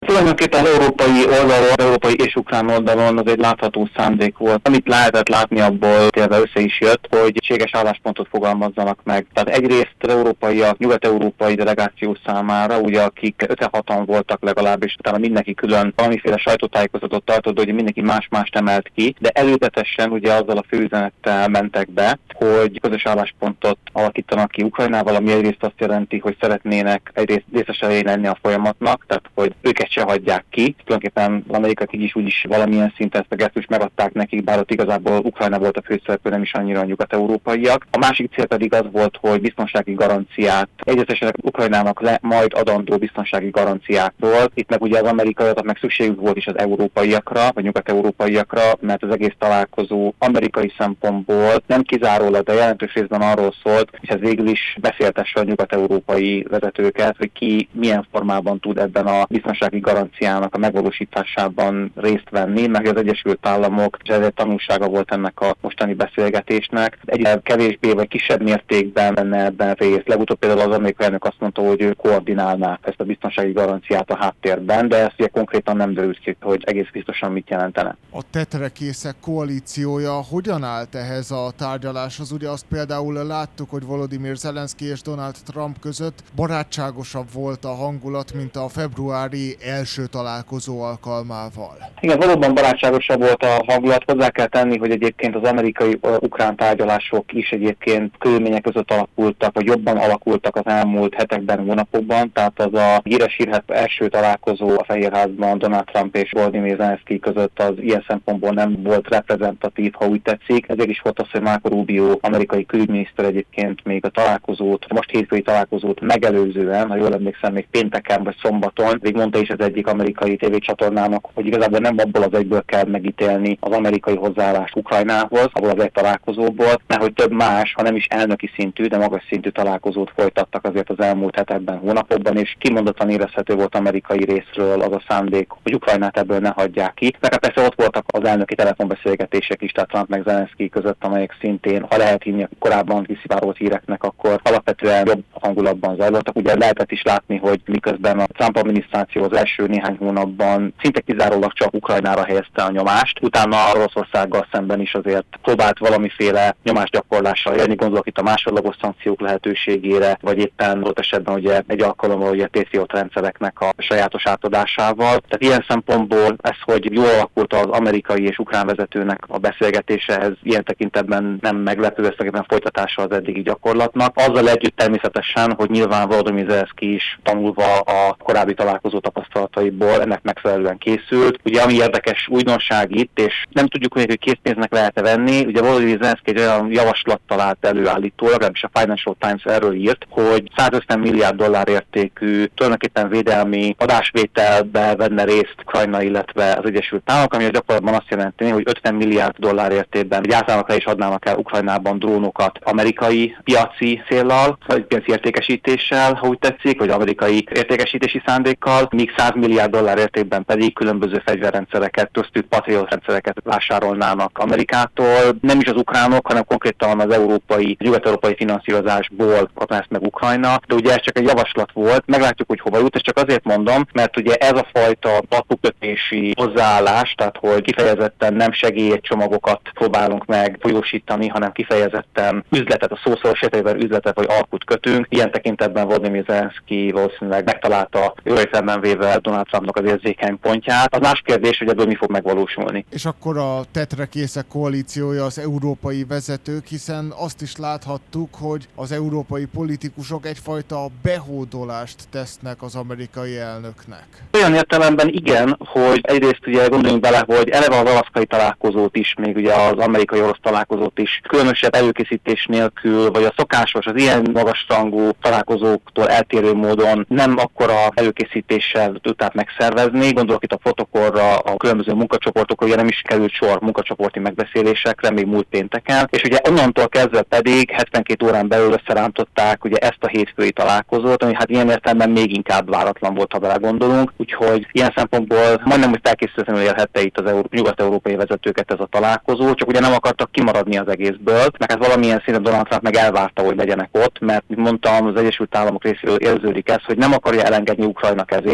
Tulajdonképpen az európai oldalon, az európai és ukrán oldalon az egy látható szándék volt. Amit lehetett látni abból, tényleg össze is jött, hogy egységes álláspontot fogalmazzanak meg. Tehát egyrészt az európaiak, nyugat-európai delegáció számára, ugye akik 5-6-an voltak legalábbis, utána mindenki külön valamiféle sajtótájékozatot tartott, hogy mindenki más-mást emelt ki, de előzetesen ugye azzal a főüzenettel mentek be, hogy közös álláspontot alakítanak ki Ukrajnával, ami egyrészt azt jelenti, hogy szeretnének egyrészt részesei lenni a folyamatnak, tehát hogy őket se hagyják ki. Tulajdonképpen az amerikaiak így is úgy is valamilyen szinten ezt a gesztust megadták nekik, bár ott igazából Ukrajna volt a főszereplő, nem is annyira a nyugat-európaiak. A másik cél pedig az volt, hogy biztonsági garanciát, egyetesenek Ukrajnának majd adandó biztonsági garanciákról. Itt meg ugye az amerikaiaknak meg szükségük volt is az európaiakra, vagy nyugat-európaiakra, mert az egész találkozó amerikai szempontból nem kizárólag, de jelentős részben arról szólt, és ez végül is beszéltesse a nyugat-európai vezetőket, hogy ki milyen formában tud ebben a biztonsági garanciának a megvalósításában részt venni, meg az Egyesült Államok, és ez egy tanulsága volt ennek a mostani beszélgetésnek. Egyre kevésbé vagy kisebb mértékben venne ebben részt. Legutóbb például az amerikai elnök azt mondta, hogy ő koordinálná ezt a biztonsági garanciát a háttérben, de ezt ugye konkrétan nem derült ki, hogy egész biztosan mit jelentene. A tetrekészek koalíciója hogyan állt ehhez a tárgyaláshoz? Ugye azt például láttuk, hogy Volodymyr Zelenszky és Donald Trump között barátságosabb volt a hangulat, mint a februári első találkozó alkalmával. Igen, valóban barátságosabb volt a hangulat. Hozzá kell tenni, hogy egyébként az amerikai-ukrán tárgyalások is egyébként körülmények között alakultak, vagy jobban alakultak az elmúlt hetekben, hónapokban. Tehát az a híres hírhet első találkozó a Fehérházban Donald Trump és Volodymyr Zelenszky között az ilyen szempontból nem volt reprezentatív, ha úgy tetszik. Ezért is volt az, hogy Marco Rubio, amerikai külügyminiszter egyébként még a találkozót, most hétfői találkozót megelőzően, ha jól emlékszem, még pénteken vagy szombaton, még mondta is az egyik amerikai tévécsatornának, hogy igazából nem abból az egyből kell megítélni az amerikai hozzáállást Ukrajnához, abból az egy találkozóból, mert hogy több más, ha nem is elnöki szintű, de magas szintű találkozót folytattak azért az elmúlt hetekben, hónapokban, és kimondottan érezhető volt amerikai részről az a szándék, hogy Ukrajnát ebből ne hagyják ki. Meg persze ott voltak az elnöki telefonbeszélgetések is, tehát Trump meg Zelenszky között, amelyek szintén, ha lehet hinni a korábban kiszivárgott híreknek, akkor alapvetően jobb hangulatban zajlottak. Ugye lehetett is látni, hogy miközben a Trump adminisztráció az első néhány hónapban szinte kizárólag csak Ukrajnára helyezte a nyomást, utána Oroszországgal szemben is azért próbált valamiféle nyomásgyakorlással élni, gondolok itt a másodlagos szankciók lehetőségére, vagy éppen ott esetben ugye egy alkalommal ugye Patriot rendszereknek a sajátos átadásával. Tehát ilyen szempontból ez, hogy jól alakult az amerikai és ukrán vezetőnek a beszélgetése, ez ilyen tekintetben nem meglepő, ez tulajdonképpen folytatása az eddigi gyakorlatnak. Azzal együtt természetesen, hogy nyilván Volodymyr Zelenszky is tanulva a korábbi találkozó tapasztalataiból ennek megfelelően készült. Ugye ami érdekes újdonság itt, és nem tudjuk még, hogy készpénznek lehet-e venni, ugye Volodymyr Zelenszky egy olyan javaslattal állt előállítólag, legalábbis a Financial Times erről írt, hogy 150 milliárd dollár értékű tulajdonképpen védelmi adásvételbe venne részt Ukrajna, illetve az Egyesült Államok, ami a gyakorlatban azt jelenti, hogy 50 milliárd dollár értékben gyártának is adnának el Ukrajnában drónokat amerikai piaci céllal, vagy piaci értékesítéssel, ha úgy tetszik, vagy amerikai értékesítési szándékkal, míg 100 milliárd dollár értékben pedig különböző fegyverrendszereket, köztük Patriot rendszereket vásárolnának Amerikától. Nem is az ukránok, hanem konkrétan az európai, nyugat-európai finanszírozásból kapná ezt meg Ukrajna, de ugye ez csak egy javaslat volt, meglátjuk, hogy hova jut, és csak azért mondom, mert ugye ez a fajta papukötési hozzáállás, tehát hogy kifejezetten nem segélycsomagokat próbálunk meg folyósítani, hanem kifejezetten üzletet, a szószoros értelemben üzletet vagy alkut kötünk. Ilyen tekintetben Volodymyr Zelenszky valószínűleg megtalálta őrejtelmen véve Donald Trumpnak az érzékeny pontját. Az más kérdés, hogy ebből mi fog megvalósulni. És akkor a tetrekészek koalíciója az európai vezetők, hiszen azt is láthattuk, hogy az európai politikusok egyfajta behódolást tesznek az amerikai elnöknek. Olyan értelemben igen, hogy egyrészt ugye gondoljunk bele, hogy eleve az alaszkai találkozót is, még ugye az amerikai-orosz találkozót is különösebb előkészítés nélkül, vagy a szokásos, az ilyen magasrangú találkozóktól eltérő módon nem akkora előkészítéssel tudták megszervezni. Gondolok itt a protokollra, a különböző munkacsoportokra, ugye nem is került sor munkacsoporti megbeszélésekre, még múlt pénteken, és ugye onnantól kezdve pedig 72 órán belül összerántották ugye ezt a hétfői találkozót, ami hát ilyen értelemben még inkább váratlan volt, ha belegondolunk, úgyhogy ilyen szempontból majdnem, hogy felkészületlenül érhette itt az nyugat-európai vezetőket ez a találkozó, csak ugye nem akartak kimaradni az egészből, mert hát valamilyen szinten Donald Trump meg elvárta, hogy legyenek ott, mert mint mondtam, az Egyesült Államok részéről érződik ez, hogy nem akarja elengedni Ukrajna kezét, de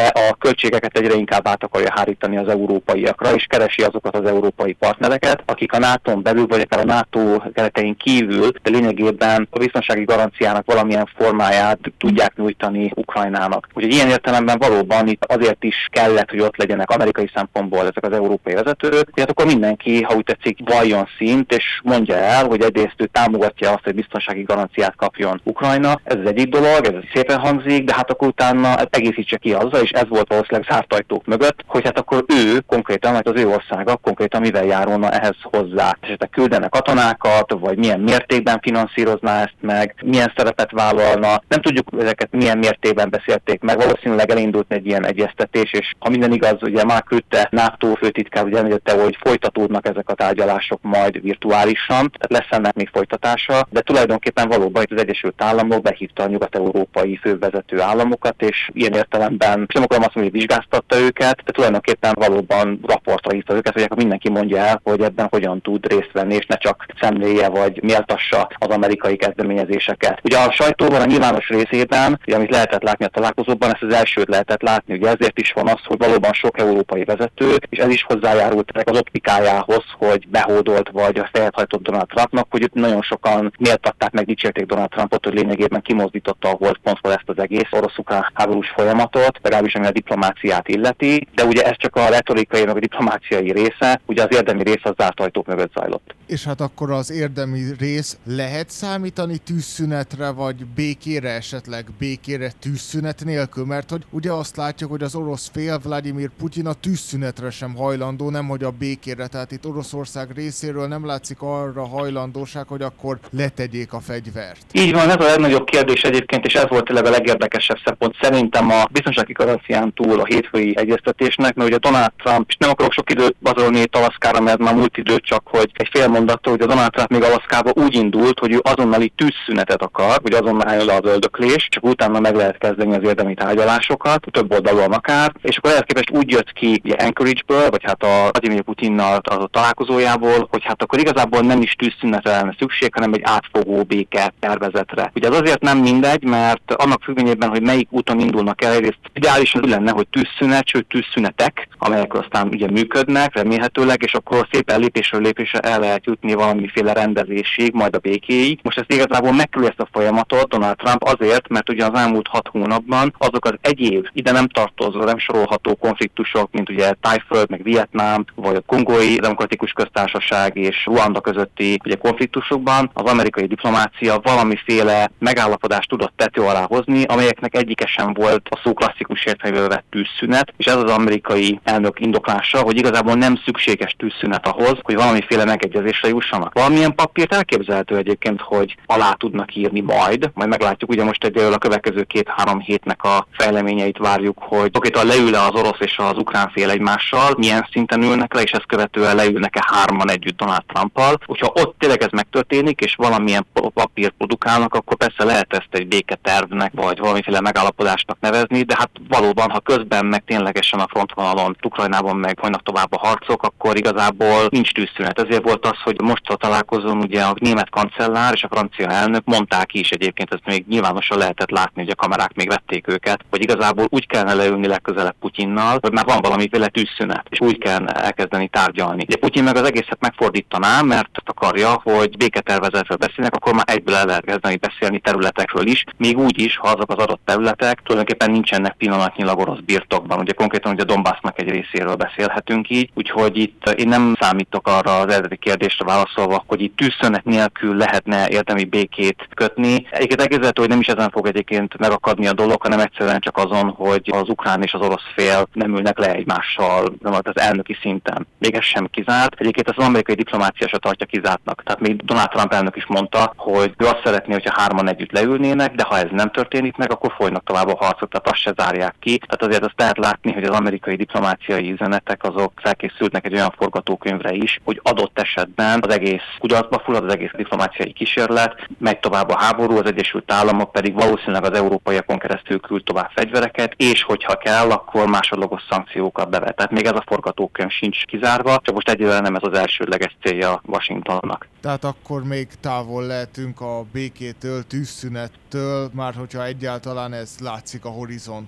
a költségeket egyre inkább át akarja hárítani az európaiakra, és keresi azokat az európai partnereket, akik a NATO-n belül, vagy akár a NATO keretein kívül, de lényegében a biztonsági garanciának valamilyen formáját tudják nyújtani Ukrajnának. Úgyhogy ilyen értelemben valóban itt azért is kellett, hogy ott legyenek amerikai szempontból ezek az európai vezetők, hogy hát akkor mindenki, ha úgy tetszik, valljon szint, és mondja el, hogy egyrészt ő támogatja azt, hogy biztonsági garanciát kapjon Ukrajna. Ez az egyik dolog, ez szépen hangzik, de hát akkor utána egészítse ki azzal, és ez volt valószínűleg zárt ajtók mögött, hogy hát akkor ő konkrétan, vagy az ő országa konkrétan mivel járulna ehhez hozzá. Esetleg küldene katonákat, vagy milyen mértékben finanszírozná ezt meg, milyen szerepet vállalna. Nem tudjuk, ezeket milyen mértékben beszélték meg. Valószínűleg elindult egy ilyen egyeztetés, és ha minden igaz, ugye Mark Rutte, NATO főtitkár ugye említette, hogy folytatódnak ezek a tárgyalások majd virtuálisan, tehát lesz ennek még folytatása, de tulajdonképpen valóban itt az Egyesült Államok behívta a nyugat-európai fővezető államokat, és ilyen értelemben, és nem akarom azt mondani, hogy vizsgáztatta őket, de tulajdonképpen valóban raportra hívta őket, hogy akkor mindenki mondja el, hogy ebben hogyan tud részt venni, és ne csak szemléje vagy méltassa az amerikai kezdeményezéseket. Ugye a sajtóban, a nyilvános részében, ugye, amit lehetett látni a találkozóban, ezt az elsőt lehetett látni, ugye ezért is van az, hogy valóban sok európai vezető, és ez is hozzájárult az optikájához, hogy behódolt vagy a fejet hajtott Donald Trumpnak, hogy nagyon sokan méltatták meg, dicsérték Donald Trumpot, hogy lényegében kimozdította a holdpontból ezt az egész orosz-ukrán háborús folyamatot, legalábbis ami a diplomáciát illeti, de ugye ez csak a retorikai, meg a diplomáciai része, ugye az érdemi rész az zárt ajtók mögött zajlott. És hát akkor az érdemi rész lehet számítani tűzszünetre, vagy békére esetleg, békére tűzszünet nélkül? Mert hogy ugye azt látjuk, hogy az orosz fél, Vladimir Putyin a tűzszünetre sem hajlandó, nemhogy a békére. Tehát itt Oroszország részéről nem látszik arra hajlandóság, hogy akkor letegyék a fegyvert. Így van, ez a legnagyobb kérdés egyébként, és ez volt tényleg a legérdekesebb szempont szerintem a biztonsági garancián túl a hétfői egyeztetésnek, mert ugye Donald Trump, és nem akarok sok időt bazolni itt Alaszkára, mert már múlt idő, csak hogy egy fél mondattól, hogy a Donald Trump még Alaszkába úgy indult, hogy ő azonnali tűzszünetet akar, hogy azonnal álljon le az öldöklés, csak utána meg lehet kezdeni az érdemi tárgyalásokat, több oldalon akár, és akkor ehhez képest úgy jött ki Anchorage-ből, vagy hát a Vladimir Putinnal a találkozójából, hogy hát akkor igazából nem is tűzszünetre lenne szükség, hanem egy átfogó béke tervezetre. Ugye az azért nem mindegy, mert annak függvényében, hogy melyik úton indulnak el, egyrészt ideálisan lenne, hogy tűzszünet, sőt tűzszünetek, amelyek aztán ugye működnek remélhetőleg, és akkor szépen lépésről lépésre el lehet jutni valamiféle rendezésig, majd a békéig. Most ezt igazából megkerül ezt a folyamatot Donald Trump azért, mert ugye az elmúlt 6 hónapban azok az egyéb ide nem tartozó, nem sorolható konfliktusok, mint ugye Tájföld, meg Vietnám, vagy a Kongói Demokratikus Köztársaság és Ruanda közötti ugye konfliktusokban az amerikai diplomácia valamiféle megállapodást tudott tető alá hozni, amelyeknek egyike sem volt a szó klasszikus értelmében vett tűzszünet, és ez az amerikai elnök indoklása, hogy igazából nem szükséges tűzszünet ahhoz, hogy valamiféle megegyezésre jussanak. Valamilyen papírt elképzelhető egyébként, hogy alá tudnak írni majd meglátjuk, ugye most egyelőre a következő 2-3 hétnek a fejleményeit várjuk, hogy konkrétan leül-e az orosz és az ukrán fél egymással, milyen szinten ülnek le, és ezt követően leülnek-e hárman együtt Donald Trumpal. Hogyha ott tényleg ez megtörténik, és valamilyen papírt produkálnak, akkor persze lehet ezt egy béketervnek, vagy valamiféle megállapodásnak nevezni, de hát valóban, ha közben meg ténylegesen a frontvonalon, Ukrajnában meg folynak tovább a harcok, akkor igazából nincs tűzszünet. Ezért volt az, hogy most a találkozón ugye a német kancellár és a francia elnök mondták is egyébként, ezt még nyilvánosan lehetett látni, hogy a kamerák még vették őket, hogy igazából úgy kellene leülni legközelebb Putyinnal, hogy már van valamiféle tűzszünet, és úgy kell elkezdeni tárgyalni. Ugye Putyin meg az egészet megfordítaná, mert akarja, hogy béketervezetről beszélnek, akkor már egyből el lehet kezdeni beszélni területekről is, még úgy is, ha azok az adott területek tulajdonképpen nincsenek pillanatnyilag orosz birtokban. Ugye konkrétan ugye Donbassnak egy részéről beszélhetünk így, úgyhogy itt én nem számítok arra az eredeti kérdésre válaszolva, hogy itt tűzszünet nélkül lehetne érdemi békét kötni. Egyébként elképzelhető, hogy nem is ezen fog egyébként megakadni a dolog, hanem egyszerűen csak azon, hogy az ukrán és az orosz fél nem ülnek le egymással, nem az elnöki szinten. Még ez sem kizárt. Egyébként az amerikai diplomácia se tartja kizártnak. Tehát még Donald Trump elnök is mondta, hogy ő azt szeretné, hogyha hárman együtt leülnének, de ha ez nem történik meg, akkor folynak tovább a harcok, tehát azt se zárják ki. Tehát azért azt lehet látni, hogy az amerikai diplomáciai üzenetek azok felkészültnek egy olyan forgatókönyvre is, hogy adott esetben az egész kudarcba fullad, az egész diplomáciai kísérlet, megy tovább a háború, az Egyesült Államok pedig valószínűleg az európaiakon keresztül küld tovább fegyvereket, és hogyha kell, akkor másodlagos szankciókat bevet. Tehát még ez a forgatókönyv sincs kizárva, csak most egyelőre nem ez az elsődleges célja Washingtonnak. Tehát akkor még távol lehetünk a békétől, tűzszünettől, már hogyha egyáltalán ez látszik a horizonton. Így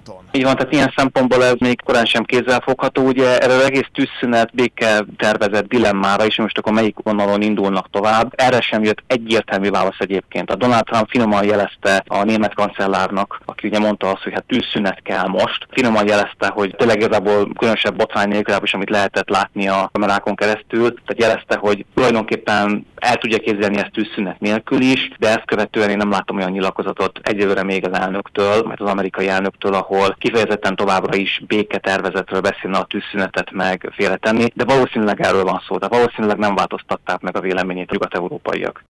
van, tehát ilyen szempontból ez még korán sem kézzelfogható. Ugye erre az egész tűzszünet, béke tervezett dilemmára is, most akkor melyik vonalon indulnak tovább. Erre sem jött egyértelmű válasz egyébként. A Donald Trump finoman jelezte a német kancellárnak, aki ugye mondta azt, hogy hát tűzszünet kell most. Finoman jelezte, hogy tényleg igazából különösebb botrány nélkül, is amit lehetett látni a kamerákon keresztül. Tehát jelezte, hogy tulajdonképpen el tudja képzelni ezt tűzszünet nélkül is, de ezt követően én nem látom olyan nyilatkozatot egyelőre még az elnöktől, mert az amerikai elnöktől, ahol kifejezetten továbbra is béketervezetről beszélne, a tűzszünetet meg félretenni, de valószínűleg erről van szó, de valószínűleg nem változtatták meg a véleményét a nyugat-európaiak.